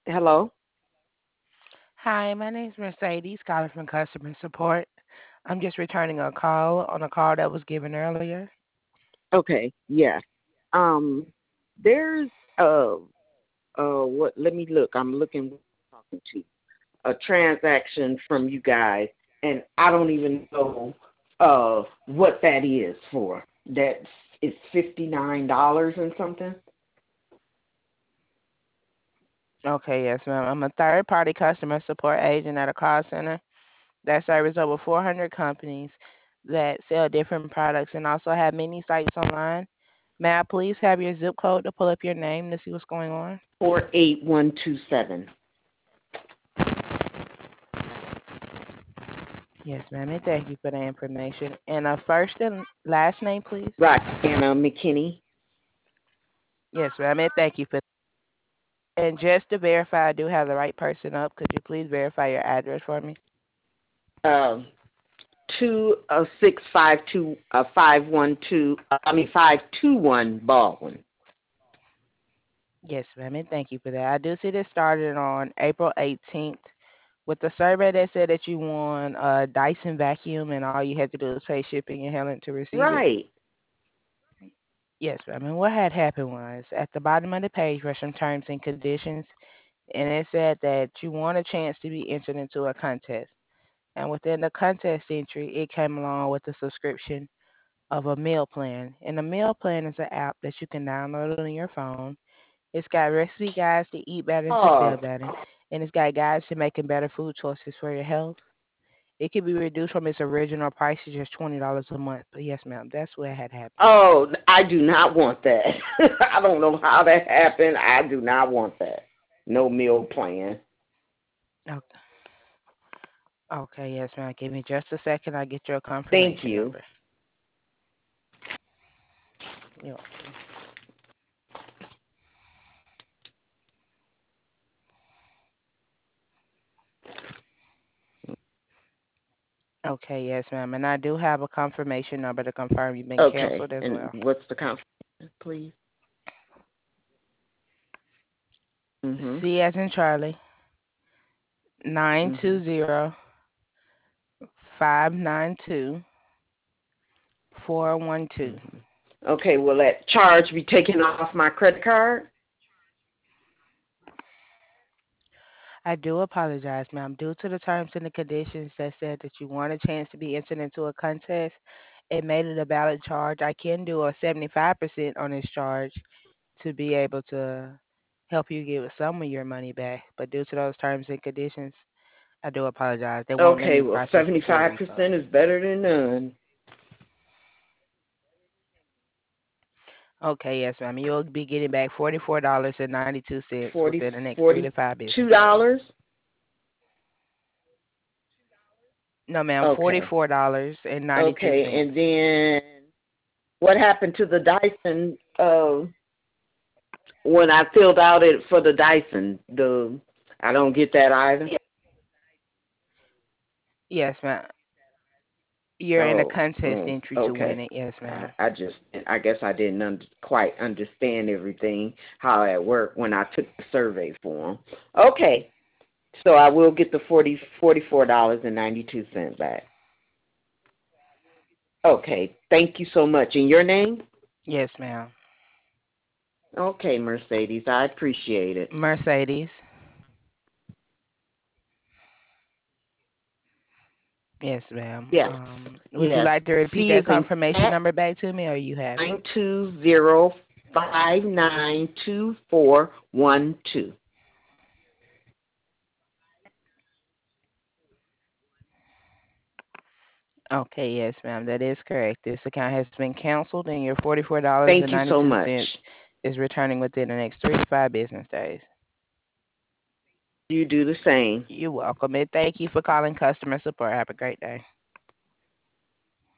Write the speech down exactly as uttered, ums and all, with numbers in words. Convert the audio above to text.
Hello? Hi, my name is Mercedes, calling from customer support. I'm just returning a call on a call that was given earlier. Okay, yes. Um, there's uh uh what let me look. I'm looking what I'm talking to. A transaction from you guys and I don't even know uh what that is for. That's it's fifty nine dollars and something. Okay, yes, ma'am. I'm a third party customer support agent at a call center that serves over four hundred companies that sell different products and also have many sites online. May I please have your zip code to pull up your name to see what's going on? Four eight one two seven. Yes, ma'am, and thank you for the information. And a first and last name, please? Right, Anna McKinney. Yes, ma'am, and thank you for. And just to verify I do have the right person up, could you please verify your address for me? Um two uh six five two uh five one two uh, I mean five two one Baldwin. Yes, ma'am, and thank you for that. I do see this started on April eighteenth with the survey that said that you won a Dyson vacuum and all you had to do was pay shipping and handling to receive it. Right. Yes, ma'am. And what had happened was at the bottom of the page were some terms and conditions, and it said that you won a chance to be entered into a contest. And within the contest entry, it came along with a subscription of a meal plan. And a meal plan is an app that you can download on your phone. It's got recipe guides to eat better and to Oh, feel better. And it's got guides to making better food choices for your health. It could be reduced from its original price to just twenty dollars a month. But yes, ma'am, that's what had happened. oh, I do not want that. I don't know how that happened. I do not want that. No meal plan. Okay, okay, yes, ma'am. Give me just a second. I get your Thank confirmation you. number. You're welcome. Okay, yes, ma'am. And I do have a confirmation number to confirm you've been Okay, canceled as and well. what's the confirmation, please? Mhm. C as in Charlie, nine Mhm. two zero five nine two four one two. Mhm. Okay, will that charge be taken off my credit card? I do apologize, ma'am. Due to the terms and the conditions that said that you want a chance to be entered into a contest, it made it a valid charge. I can do a seventy-five percent on this charge to be able to help you get some of your money back. But due to those terms and conditions, I do apologize. They won't let Okay, me well, process the full seventy-five percent refund. is better than none. Okay, yes, ma'am. You'll be getting back forty-four dollars and ninety-two cents Forty, within the next three to five forty-two business days. dollars. No, ma'am, Okay. forty-four dollars and ninety-two Okay, cents. and then what happened to the Dyson? Uh, when I filled out it for the Dyson, the I don't get that either. Yeah. Yes, ma'am. You're in a Oh, contest mm, entry to win okay. it. Yes, I, ma'am. I just, I guess I didn't un- quite understand everything how it worked when I took the survey form. Okay, so I will get the forty forty four dollars and ninety two cent back. Okay, thank you so much. And your name? Yes, ma'am. Okay, Mercedes, I appreciate it. Mercedes. Yes, ma'am. Yes, Um, would you yes. like to repeat C that is in confirmation cat number back to me, or you have it? nine two zero five nine two four one two. Okay, yes, ma'am. That is correct. This account has been canceled, and your forty-four dollars and Thank you so ninety-two much. cents is returning within the next three to five business days. You do the same. You're welcome, and thank you for calling customer support. Have a great day.